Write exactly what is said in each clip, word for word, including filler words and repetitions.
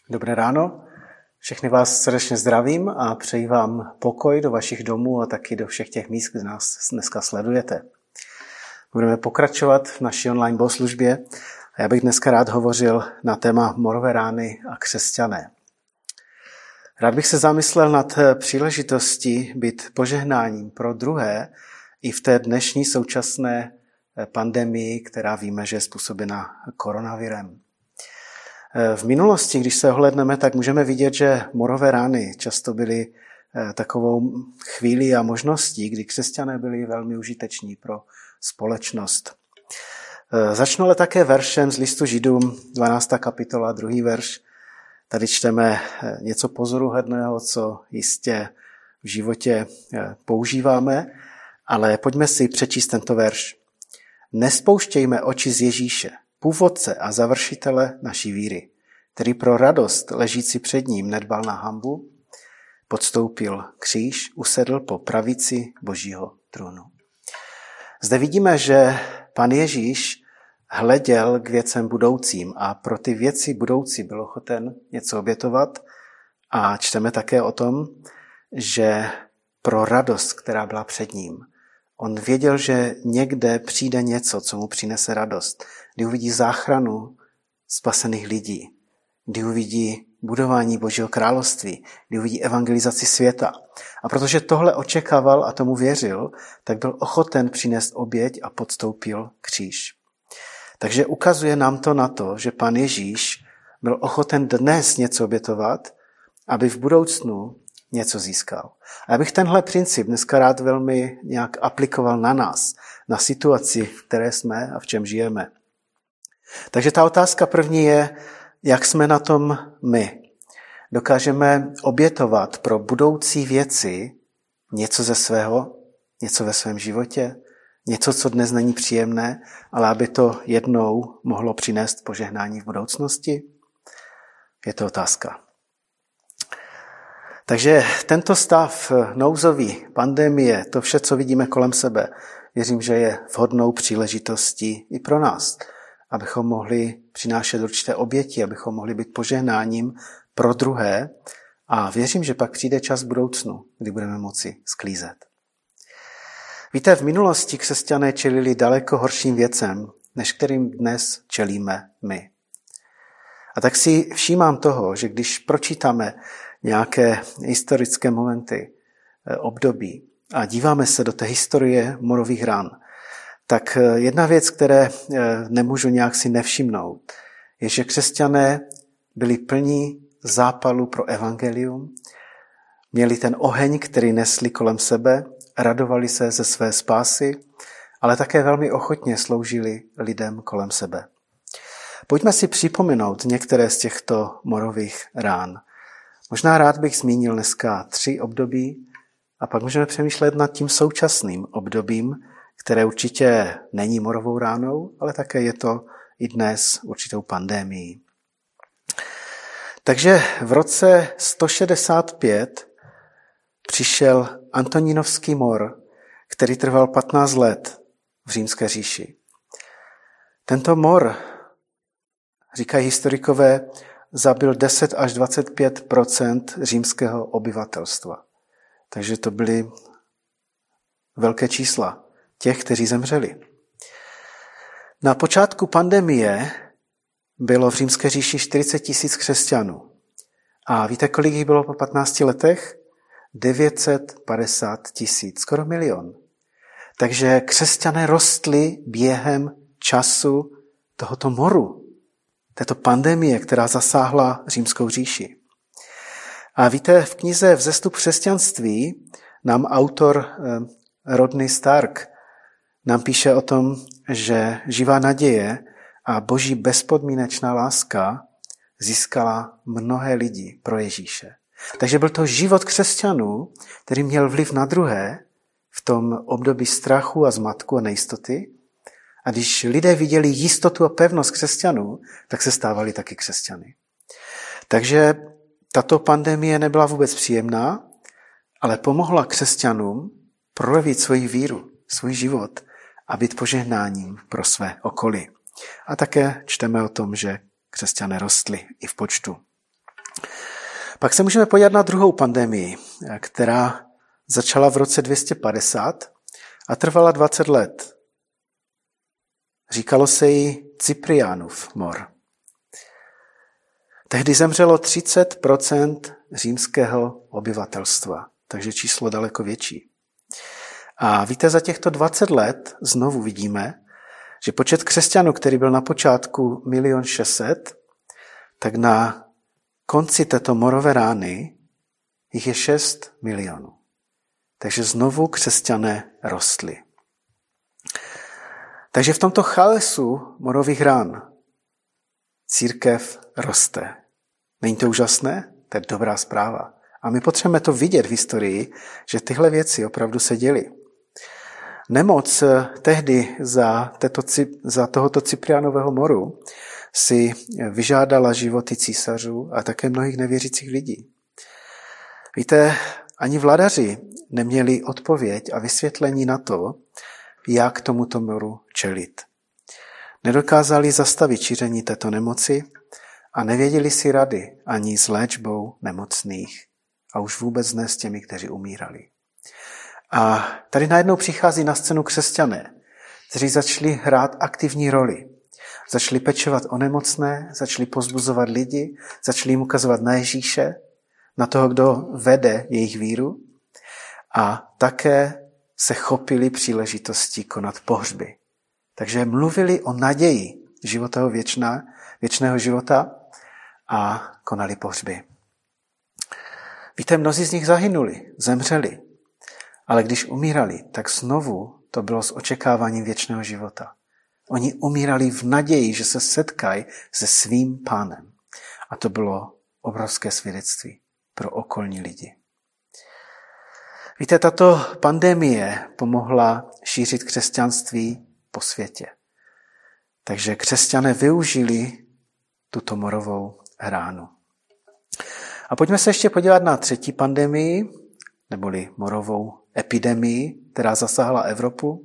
Dobré ráno, všechny vás srdečně zdravím a přeji vám pokoj do vašich domů a taky do všech těch míst, kde nás dneska sledujete. Budeme pokračovat v naší online bohoslužbě a já bych dneska rád hovořil na téma morové rány a křesťané. Rád bych se zamyslel nad příležitostí být požehnáním pro druhé i v té dnešní současné pandemii, která víme, že je způsobena koronavirem. V minulosti, když se ohlédneme, tak můžeme vidět, že morové rány často byly takovou chvílí a možností, kdy křesťané byli velmi užiteční pro společnost. Začnu ale také veršem z listu Židům, dvanáctá kapitola, druhý verš. Tady čteme něco pozoruhodného, co jistě v životě používáme, ale pojďme si přečíst tento verš. Nespouštějme oči z Ježíše, původce a završitele naší víry, který pro radost ležící před ním nedbal na hanbu, podstoupil kříž, usedl po pravici Božího trůnu. Zde vidíme, že Pan Ježíš hleděl k věcem budoucím a pro ty věci budoucí byl ochoten něco obětovat a čteme také o tom, že pro radost, která byla před ním, on věděl, že někde přijde něco, co mu přinese radost, kdy uvidí záchranu spasených lidí, kdy uvidí budování Božího království, kdy uvidí evangelizaci světa. A protože tohle očekával a tomu věřil, tak byl ochoten přinést oběť a podstoupil kříž. Takže ukazuje nám to na to, že Pan Ježíš byl ochoten dnes něco obětovat, aby v budoucnu něco získal. A já bych tenhle princip dneska rád velmi nějak aplikoval na nás, na situaci, v které jsme a v čem žijeme. Takže ta otázka první je, jak jsme na tom my. Dokážeme obětovat pro budoucí věci něco ze svého, něco ve svém životě, něco, co dnes není příjemné, ale aby to jednou mohlo přinést požehnání v budoucnosti? Je to otázka. Takže tento stav nouzový, pandemie, to vše, co vidíme kolem sebe, věřím, že je vhodnou příležitostí i pro nás, abychom mohli přinášet určité oběti, abychom mohli být požehnáním pro druhé a věřím, že pak přijde čas v budoucnu, kdy budeme moci sklízet. Víte, v minulosti křesťané čelili daleko horším věcem, než kterým dnes čelíme my. A tak si všímám toho, že když pročítáme nějaké historické momenty, období a díváme se do té historie morových ran, tak jedna věc, které nemůžu nějak si nevšimnout, je, že křesťané byli plní zápalu pro evangelium, měli ten oheň, který nesli kolem sebe, radovali se ze své spásy, ale také velmi ochotně sloužili lidem kolem sebe. Pojďme si připomenout některé z těchto morových rán. Možná rád bych zmínil dneska tři období a pak můžeme přemýšlet nad tím současným obdobím, které určitě není morovou ránou, ale také je to i dnes určitou pandemií. Takže v roce sto šedesát pět přišel Antonínovský mor, který trval patnáct let v Římské říši. Tento mor, říkají historikové, zabil deset až dvacet pět procent římského obyvatelstva. Takže to byly velké čísla těch, kteří zemřeli. Na počátku pandemie bylo v Římské říši čtyřicet tisíc křesťanů. A víte, kolik jich bylo po patnácti letech? devět set padesát tisíc, skoro milion. Takže křesťané rostli během času tohoto moru, této pandemie, která zasáhla Římskou říši. A víte, v knize Vzestup křesťanství nám autor Rodney Stark nám píše o tom, že živá naděje a Boží bezpodmínečná láska získala mnohé lidi pro Ježíše. Takže byl to život křesťanů, který měl vliv na druhé v tom období strachu a zmatku a nejistoty. A když lidé viděli jistotu a pevnost křesťanů, tak se stávali taky křesťany. Takže tato pandemie nebyla vůbec příjemná, ale pomohla křesťanům projevit svoji víru, svůj život a být požehnáním pro své okolí. A také čteme o tom, že křesťané rostli i v počtu. Pak se můžeme podívat na druhou pandemii, která začala v roce dvě stě padesát a trvala dvacet let. Říkalo se jí Cyprianův mor. Tehdy zemřelo třicet procent římského obyvatelstva, takže číslo daleko větší. A víte, za těchto dvacet let znovu vidíme, že počet křesťanů, který byl na počátku milion šest set, tak na konci této morové rány jich je šest milionů. Takže znovu křesťané rostli. Takže v tomto chaosu morových rán církev roste. Není to úžasné? To je dobrá zpráva. A my potřebujeme to vidět v historii, že tyhle věci opravdu se děly. Nemoc tehdy za, této, za tohoto Cyprianového moru si vyžádala životy císařů a také mnohých nevěřících lidí. Víte, ani vladaři neměli odpověď a vysvětlení na to, jak tomuto moru čelit. Nedokázali zastavit šíření této nemoci a nevěděli si rady ani s léčbou nemocných a už vůbec ne s těmi, kteří umírali. A tady najednou přichází na scénu křesťané, kteří začali hrát aktivní roli. Začali pečovat o nemocné, začali pozbuzovat lidi, začali jim ukazovat na Ježíše, na toho, kdo vede jejich víru a také se chopili příležitosti konat pohřby. Takže mluvili o naději života věčná, věčného života a konali pohřby. Víte, mnozí z nich zahynuli, zemřeli, ale když umírali, tak znovu to bylo s očekáváním věčného života. Oni umírali v naději, že se setkají se svým pánem. A to bylo obrovské svědectví pro okolní lidi. Víte, tato pandemie pomohla šířit křesťanství po světě. Takže křesťané využili tuto morovou ránu. A pojďme se ještě podívat na třetí pandemii, neboli morovou epidemii, která zasáhla Evropu.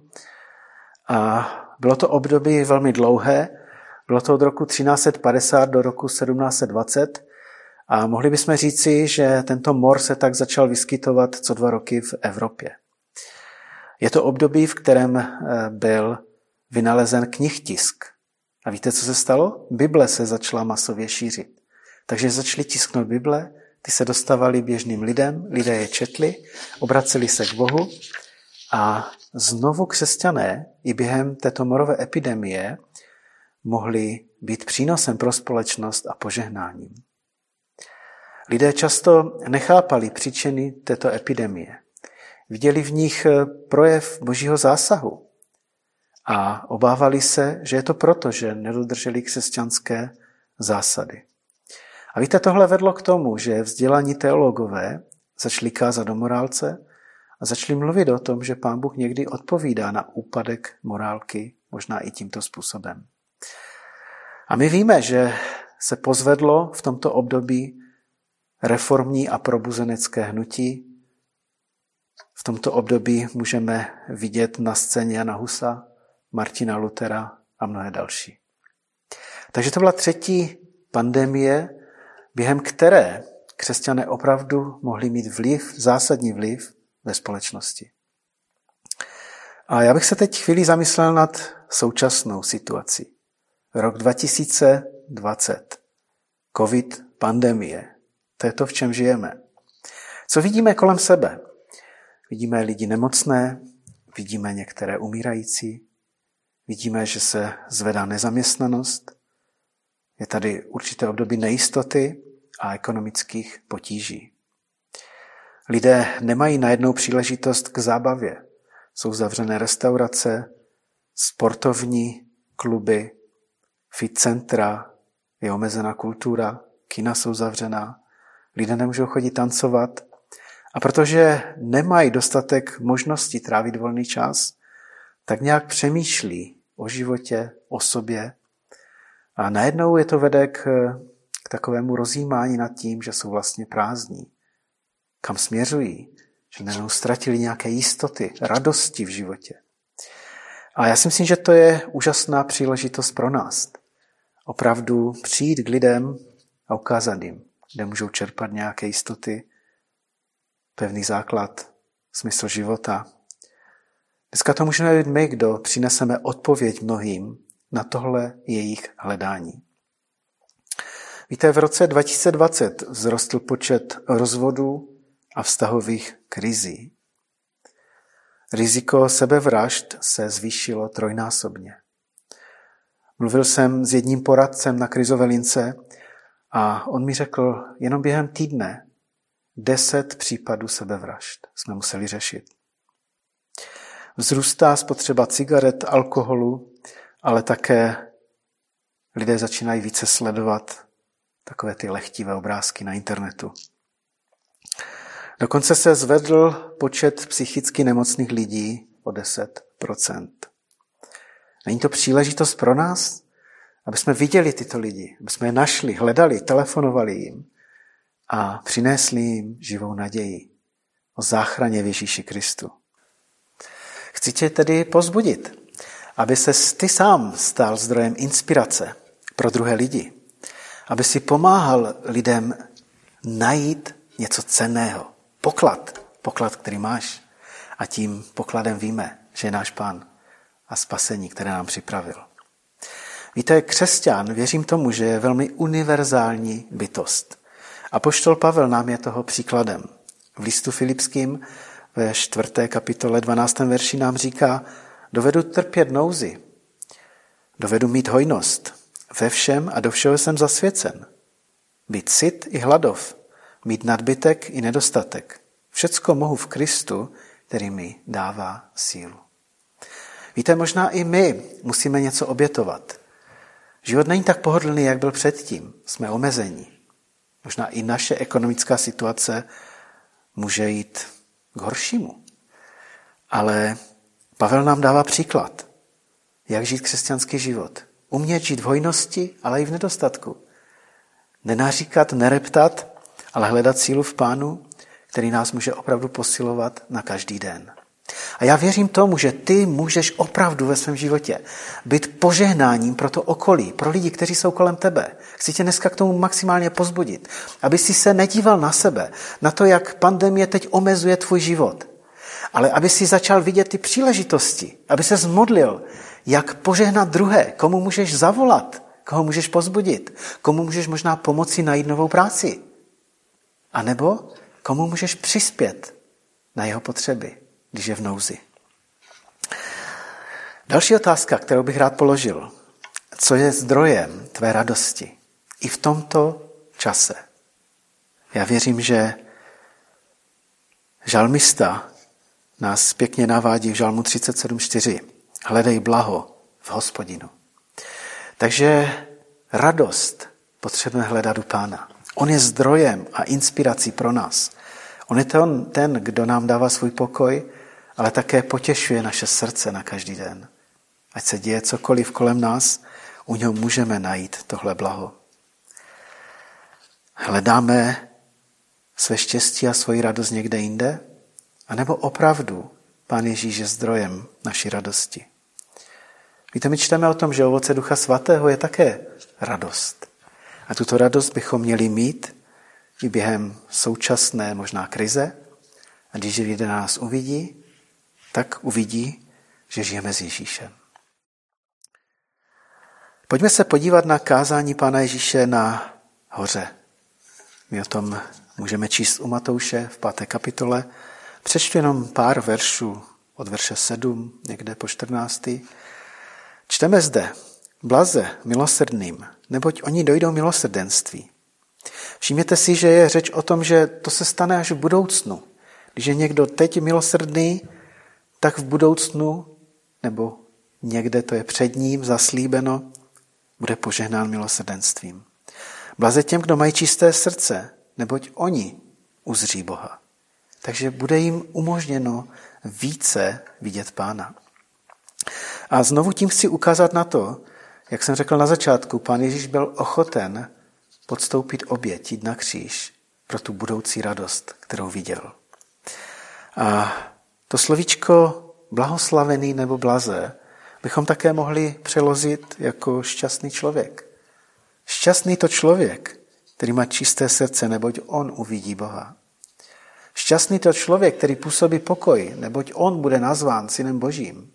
A bylo to období velmi dlouhé, bylo to od roku třináct set padesát do roku sedmnáct set dvacet a mohli bychom říci, že tento mor se tak začal vyskytovat co dva roky v Evropě. Je to období, v kterém byl vynalezen knihtisk. A víte, co se stalo? Bible se začala masově šířit. Takže začali tisknout Bible, ty se dostávaly běžným lidem, lidé je četli, obraceli se k Bohu a znovu křesťané i během této morové epidemie mohli být přínosem pro společnost a požehnáním. Lidé často nechápali příčiny této epidemie. Viděli v nich projev Božího zásahu a obávali se, že je to proto, že nedodrželi křesťanské zásady. A víte, tohle vedlo k tomu, že vzdělaní teologové začali kázat o morálce a začali mluvit o tom, že Pán Bůh někdy odpovídá na úpadek morálky, možná i tímto způsobem. A my víme, že se pozvedlo v tomto období reformní a probuzenecké hnutí. V tomto období můžeme vidět na scéně Jana Husa, Martina Luthera a mnohé další. Takže to byla třetí pandemie, během které křesťané opravdu mohli mít vliv, zásadní vliv ve společnosti. A já bych se teď chvíli zamyslel nad současnou situací. Rok dva tisíce dvacet. Covid, pandemie. To je to, v čem žijeme. Co vidíme kolem sebe? Vidíme lidi nemocné, vidíme některé umírající, vidíme, že se zvedá nezaměstnanost, je tady určité období nejistoty a ekonomických potíží. Lidé nemají najednou příležitost k zábavě. Jsou zavřené restaurace, sportovní kluby, fit centra, je omezená kultura, kina jsou zavřená, lidé nemůžou chodit tancovat. A protože nemají dostatek možností trávit volný čas, tak nějak přemýšlí o životě, o sobě. A najednou je to vede k, k takovému rozjímání nad tím, že jsou vlastně prázdní. Kam směřují? Že najednou ztratili nějaké jistoty, radosti v životě. A já si myslím, že to je úžasná příležitost pro nás. Opravdu přijít k lidem a ukázat jim, kde můžou čerpat nějaké jistoty, pevný základ, smysl života. Dneska to můžeme být my, kdo přineseme odpověď mnohým na tohle jejich hledání. Víte, v roce dva tisíce dvacet vzrostl počet rozvodů a vztahových krizí. Riziko sebevražd se zvýšilo trojnásobně. Mluvil jsem s jedním poradcem na krizové lince a on mi řekl, jenom během týdne deset případů sebevražd jsme museli řešit. Vzrůstá spotřeba cigaret, alkoholu, ale také lidé začínají více sledovat takové ty lehtivé obrázky na internetu. Dokonce se zvedl počet psychicky nemocných lidí o deset procent. Není to příležitost pro nás, aby jsme viděli tyto lidi, aby jsme je našli, hledali, telefonovali jim a přinesli jim živou naději o záchraně v Ježíši Kristu. Chci tě tedy povzbudit, aby ses ty sám stal zdrojem inspirace pro druhé lidi, aby si pomáhal lidem najít něco cenného, poklad, poklad, který máš. A tím pokladem víme, že je náš Pán a spasení, které nám připravil. Víte, křesťan, věřím tomu, že je velmi univerzální bytost. Apoštol Pavel nám je toho příkladem. V listu Filipským ve čtvrté kapitole dvanáctém verši nám říká, dovedu trpět nouzi, dovedu mít hojnost, ve všem a do všeho jsem zasvěcen. Být syt i hladov, mít nadbytek i nedostatek. Všecko mohu v Kristu, který mi dává sílu. Víte, možná i my musíme něco obětovat. Život není tak pohodlný, jak byl předtím. Jsme omezení. Možná i naše ekonomická situace může jít k horšímu. Ale Pavel nám dává příklad, jak žít křesťanský život. Umět žít v hojnosti, ale i v nedostatku. Nenaříkat, nereptat, ale hledat sílu v Pánu, který nás může opravdu posilovat na každý den. A já věřím tomu, že ty můžeš opravdu ve svém životě být požehnáním pro to okolí, pro lidi, kteří jsou kolem tebe. Chci tě dneska k tomu maximálně pozbudit, aby si se nedíval na sebe, na to, jak pandemie teď omezuje tvůj život, ale aby si začal vidět ty příležitosti, aby se zmodlil, jak požehnat druhé, komu můžeš zavolat, koho můžeš pozbudit, komu můžeš možná pomoci najít novou práci, a nebo komu můžeš přispět na jeho potřeby, když je v nouzi. Další otázka, kterou bych rád položil. Co je zdrojem tvé radosti i v tomto čase? Já věřím, že žalmista nás pěkně navádí v žalmu třicet sedm čtyři. Hledej blaho v Hospodinu. Takže radost potřebujeme hledat u Pána. On je zdrojem a inspirací pro nás. On je ten, ten, kdo nám dává svůj pokoj, ale také potěšuje naše srdce na každý den. Ať se děje cokoliv kolem nás, u něho můžeme najít tohle blaho. Hledáme své štěstí a svoji radost někde jinde? A nebo opravdu Pán Ježíš je zdrojem naší radosti? Víte, my čteme o tom, že ovoce Ducha Svatého je také radost. A tuto radost bychom měli mít i během současné možná krize. A když lidé nás uvidí, tak uvidí, že žijeme s Ježíšem. Pojďme se podívat na kázání Pána Ježíše na hoře. My o tom můžeme číst u Matouše v páté kapitole. Přečtu jenom pár veršů od verše sedm, někde po čtrnáctý. Čteme zde, blaze milosrdným, neboť oni dojdou milosrdenství. Všimněte si, že je řeč o tom, že to se stane až v budoucnu. Když je někdo teď milosrdný, tak v budoucnu, nebo někde to je před ním zaslíbeno, bude požehnán milosrdenstvím. Blaze těm, kdo mají čisté srdce, neboť oni uzří Boha. Takže bude jim umožněno více vidět Pána. A znovu tím chci ukázat na to, jak jsem řekl na začátku, Pán Ježíš byl ochoten podstoupit oběť, jít na kříž pro tu budoucí radost, kterou viděl. A to slovíčko blahoslavený nebo blaze bychom také mohli přeložit jako šťastný člověk. Šťastný to člověk, který má čisté srdce, neboť on uvidí Boha. Šťastný to člověk, který působí pokoj, neboť on bude nazván synem Božím.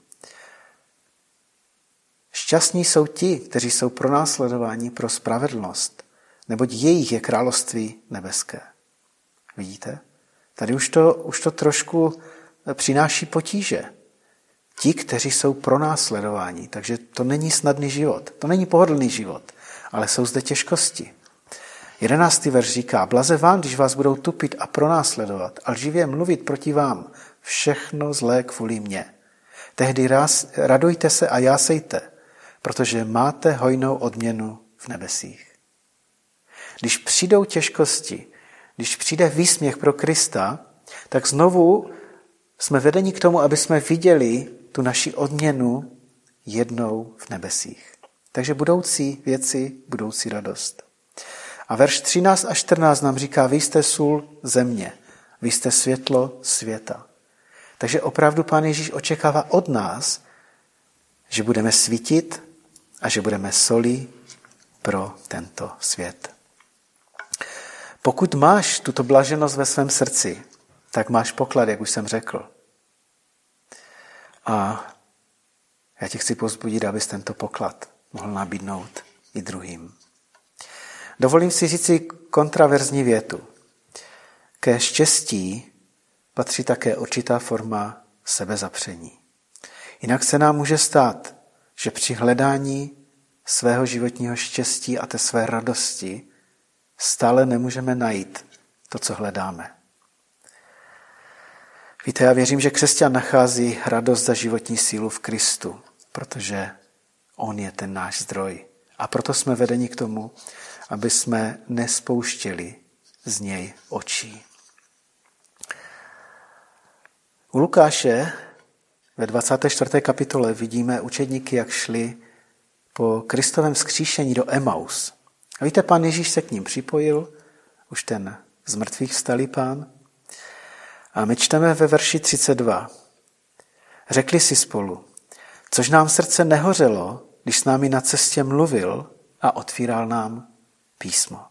Šťastní jsou ti, kteří jsou pronásledováni pro spravedlnost, neboť jejich je království nebeské. Vidíte? Tady už to, už to trošku přináší potíže. Ti, kteří jsou pronásledováni, takže to není snadný život, to není pohodlný život, ale jsou zde těžkosti. Jedenáctý verš říká, blaze vám, když vás budou tupit a pronásledovat a lživě mluvit proti vám, všechno zlé kvůli mně. Tehdy radujte se a jásejte, protože máte hojnou odměnu v nebesích. Když přijdou těžkosti, když přijde výsměch pro Krista, tak znovu jsme vedeni k tomu, aby jsme viděli tu naši odměnu jednou v nebesích. Takže budoucí věci, budoucí radost. A verš třináct a čtrnáct nám říká, vy jste sůl země, vy jste světlo světa. Takže opravdu Pán Ježíš očekává od nás, že budeme svítit a že budeme solí pro tento svět. Pokud máš tuto blaženost ve svém srdci, tak máš poklad, jak už jsem řekl. A já tě chci povzbudit, abys tento poklad mohl nabídnout i druhým. Dovolím si říci kontraverzní větu. Ke štěstí patří také určitá forma sebezapření. Jinak se nám může stát, že při hledání svého životního štěstí a té své radosti stále nemůžeme najít to, co hledáme. Víte, já věřím, že křesťan nachází radost za životní sílu v Kristu, protože on je ten náš zdroj. A proto jsme vedeni k tomu, aby jsme nespouštěli z něj očí. U Lukáše ve dvacáté čtvrté kapitole vidíme učedníky, jak šli po Kristovém vzkříšení do Emaus. A víte, Pán Ježíš se k ním připojil, už ten z mrtvých vstalý Pán. A my čteme ve verši třicet dva. Řekli si spolu, což nám srdce nehořelo, když s námi na cestě mluvil a otvíral nám písmo.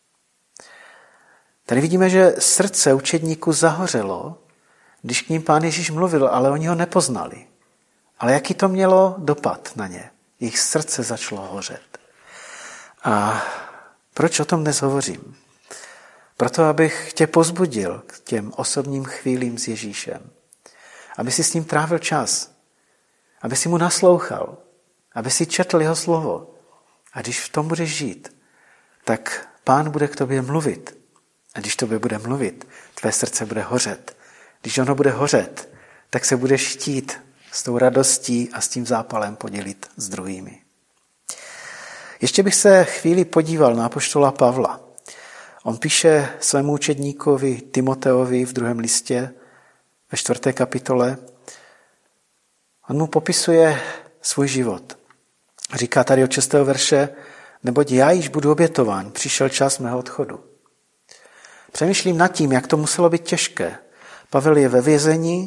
Tady vidíme, že srdce učedníků zahořelo, když k ním Pán Ježíš mluvil, ale oni ho nepoznali. Ale jaký to mělo dopad na ně? Jejich srdce začalo hořet. A proč o tom dnes hovořím? Proto, abych tě pozbudil k těm osobním chvílím s Ježíšem. Aby si s ním trávil čas. Aby si mu naslouchal. Aby si četl jeho slovo. A když v tom budeš žít, tak Pán bude k tobě mluvit. A když tobě bude mluvit, tvé srdce bude hořet. Když ono bude hořet, tak se budeš chtít s tou radostí a s tím zápalem podělit s druhými. Ještě bych se chvíli podíval na apoštola Pavla. On píše svému učedníkovi Timoteovi v druhém listě ve čtvrté kapitole. On mu popisuje svůj život. Říká tady od šestého verše, neboť já již budu obětován, přišel čas mého odchodu. Přemýšlím nad tím, jak to muselo být těžké. Pavel je ve vězení,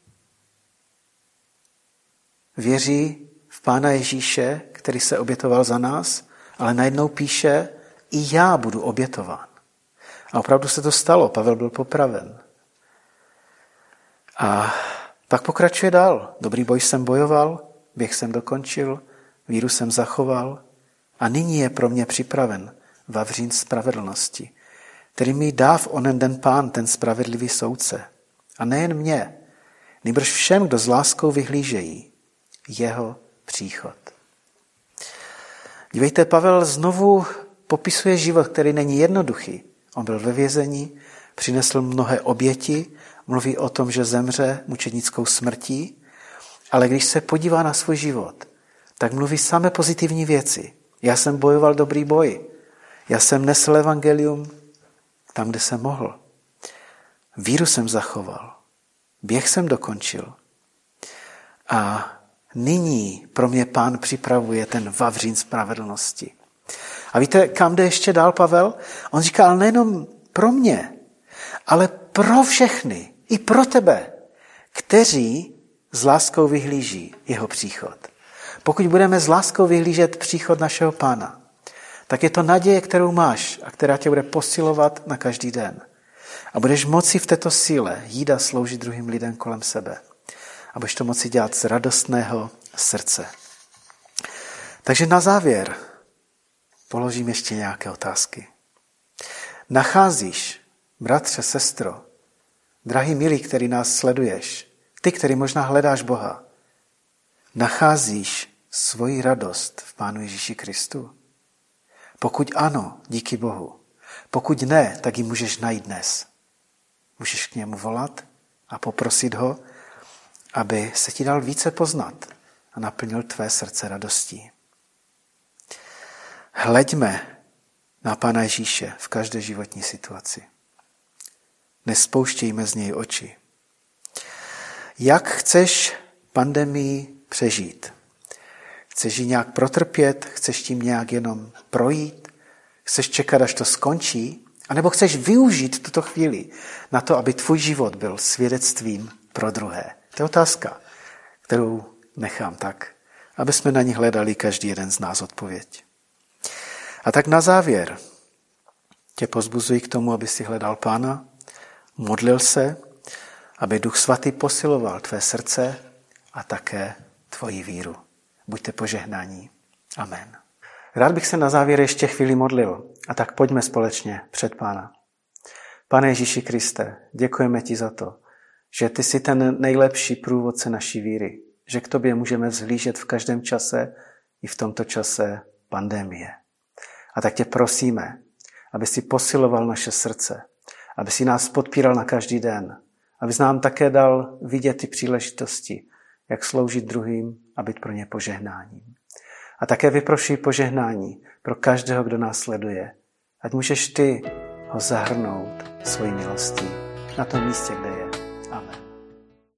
věří v Pána Ježíše, který se obětoval za nás, ale najednou píše, i já budu obětován. A opravdu se to stalo, Pavel byl popraven. A pak pokračuje dál. Dobrý boj jsem bojoval, běh jsem dokončil, víru jsem zachoval a nyní je pro mě připraven vavřín spravedlnosti, který mi dá v onen den Pán, ten spravedlivý soudce. A nejen mě, nýbrž všem, kdo s láskou vyhlížejí jeho příchod. Dívejte, Pavel znovu popisuje život, který není jednoduchý. On byl ve vězení, přinesl mnohé oběti, mluví o tom, že zemře mučednickou smrtí, ale když se podívá na svůj život, tak mluví samé pozitivní věci. Já jsem bojoval dobrý boj. Já jsem nesl evangelium tam, kde jsem mohl. Víru jsem zachoval. Běh jsem dokončil. A nyní pro mě Pán připravuje ten vavřín spravedlnosti. A víte, kam jde ještě dál Pavel? On říká, ale nejenom pro mě, ale pro všechny, i pro tebe, kteří s láskou vyhlíží jeho příchod. Pokud budeme s láskou vyhlížet příchod našeho Pána, tak je to naděje, kterou máš a která tě bude posilovat na každý den. A budeš moci v této síle jít a sloužit druhým lidem kolem sebe. A budeš to moci dělat z radostného srdce. Takže na závěr položím ještě nějaké otázky. Nacházíš, bratře, sestro, drahý milý, který nás sleduješ, ty, který možná hledáš Boha, nacházíš svoji radost v Pánu Ježíši Kristu? Pokud ano, díky Bohu. Pokud ne, tak ji můžeš najít dnes. Můžeš k němu volat a poprosit ho, aby se ti dal více poznat a naplnil tvé srdce radostí. Hleďme na Pána Ježíše v každé životní situaci. Nespouštějme z něj oči. Jak chceš pandemii přežít? Chceš ji nějak protrpět? Chceš tím nějak jenom projít? Chceš čekat, až to skončí? A nebo chceš využít tuto chvíli na to, aby tvůj život byl svědectvím pro druhé? To je otázka, kterou nechám tak, aby jsme na ní hledali každý jeden z nás odpověď. A tak na závěr tě pozbuzuji k tomu, aby si hledal Pána, modlil se, aby Duch Svatý posiloval tvé srdce a také tvoji víru. Buďte požehnáni. Amen. Rád bych se na závěr ještě chvíli modlil, a tak pojďme společně před Pána. Pane Ježíši Kriste, děkujeme ti za to, že ty jsi ten nejlepší průvodce naší víry, že k tobě můžeme vzhlížet v každém čase i v tomto čase pandemie. A tak tě prosíme, aby si posiloval naše srdce, aby si nás podpíral na každý den, aby nám také dal vidět ty příležitosti, jak sloužit druhým a být pro ně požehnáním. A také vyprošuji požehnání pro každého, kdo nás sleduje. Ať můžeš ty ho zahrnout svojí milostí na tom místě, kde